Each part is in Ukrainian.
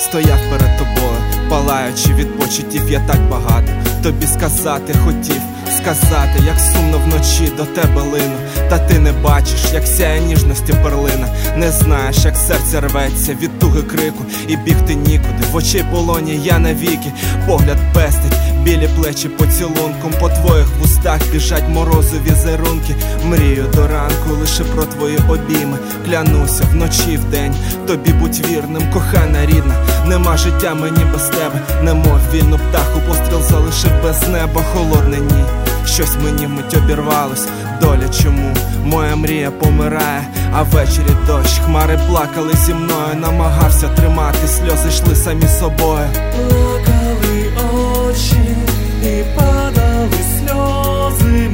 стояв перед тобою, палаючи від почуттів. Я так багато тобі сказати хотів, сказати, як сумно вночі до тебе лину. Та ти не бачиш, як сяє ніжності перлина. Не знаєш, як серце рветься від туги крику, і бігти нікуди, в очей полоні я навіки. Погляд пестить, білі плечі поцілунком, по твоїх вустах біжать морозові зерунки. Мрію до ранку лише про твої обійми. Клянуся вночі, вдень, тобі будь вірним, кохана рідна. Нема життя мені без тебе, немов вільну птаху постріл залишив без неба. Холодне ні, щось мені вмить обірвалось. Доля чому? Моя мрія помирає, а ввечері дощ. Хмари плакали зі мною, намагався тримати, сльози йшли самі собою. Плакали очі і падали сльози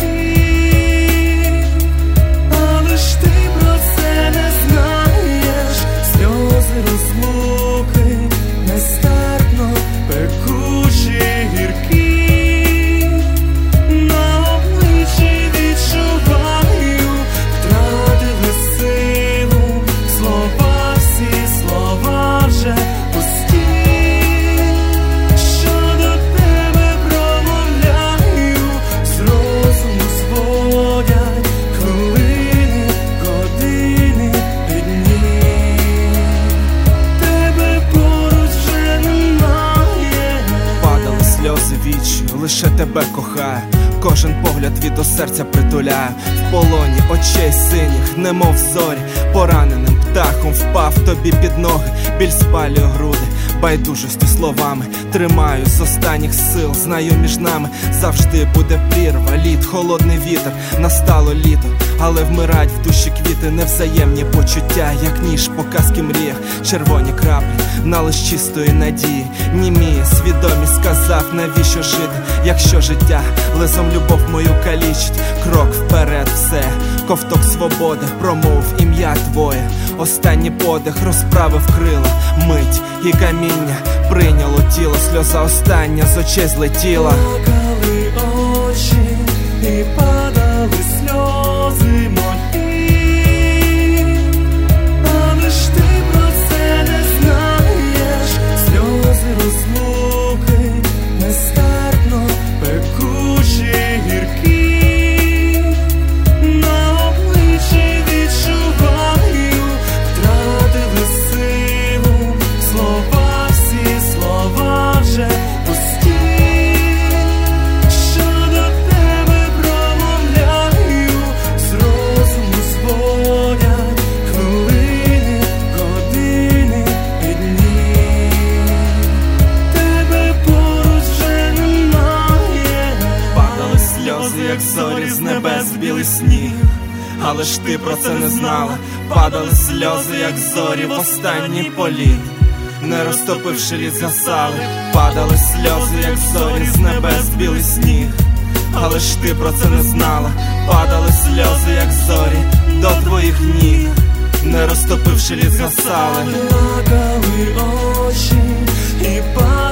мої, але ж ти про це не знаєш. Сльози розлуки нестерпно пекучі, гіркі. Лише тебе кохаю, кожен погляд від до серця притуляю. В полоні очей синіх, немов зорі, пораненим птахом впав тобі під ноги. Біль спалює груди, байдужості словами тримаю з останніх сил. Знаю, між нами завжди буде прірва, лід, холодний вітер. Настало літо, але вмирають в душі квіти. Невзаємні почуття, як ніж по казки мріях. Червоні краплі на лиш чистої надії. Німіє свідомість, сказав, навіщо жити, якщо життя лезом любов мою калічить. Крок вперед, все, ковток свободи, промовив ім'я твоє. Останній подих розправив крила, мить і каміння прийняло тіло. Сльоза остання з очей злетіла. Плакали очі і падали сльози мої, але ж ти про це не знаєш. Сльози розлуки нестерпно пекучі, гіркі. На обличчі відчуваю, втратили силу. Слова всі, слова вже пусті. Що до тебе промовляю, з розуму зводять хвилини, години і дні. Тебе поруч вже немає. Падали сльози, як зорі з небес білий сніг, але ж ти про це не знала. Падали сльози, як зорі в останній політ, не розтопивши лід згасали. Падали сльози, як зорі з небес білий сніг, але ж ти про це не знала. Падали сльози, як зорі до твоїх ніг, не розтопивши лід згасали. Плакали очі і падали